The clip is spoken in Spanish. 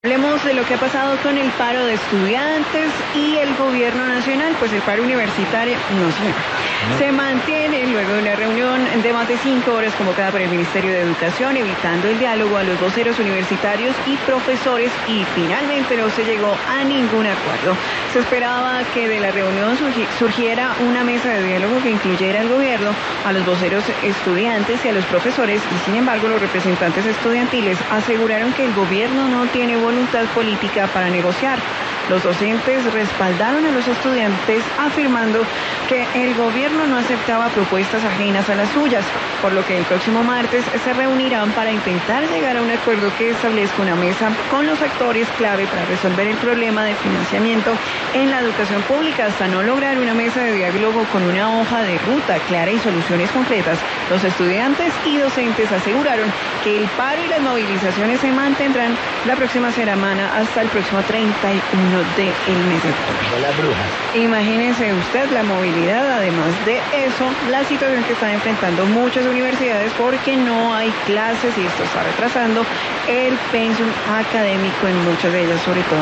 Hablemos de lo que ha pasado con el paro de estudiantes y el gobierno nacional, pues el paro universitario se mantiene luego de una reunión de más de 5 horas convocada por el Ministerio de Educación, evitando el diálogo a los voceros universitarios y profesores, y finalmente no se llegó a ningún acuerdo. Se esperaba que de la reunión surgiera una mesa de diálogo que incluyera al gobierno, a los voceros estudiantes y a los profesores, y sin embargo los representantes estudiantiles aseguraron que el gobierno no tiene voluntad política para negociar. Los docentes respaldaron a los estudiantes afirmando que el gobierno no aceptaba propuestas ajenas a las suyas, por lo que el próximo martes se reunirán para intentar llegar a un acuerdo que establezca una mesa con los actores clave para resolver el problema de financiamiento en la educación pública. Hasta no lograr una mesa de diálogo con una hoja de ruta clara y soluciones concretas, los estudiantes y docentes aseguraron que el paro y las movilizaciones se mantendrán la próxima semana hasta el próximo 31 del mes de octubre. Las brujas. Imagínense usted la movilidad, además de eso, la situación que están enfrentando muchas universidades porque no hay clases y esto está retrasando el pensum académico en muchas de ellas, sobre todo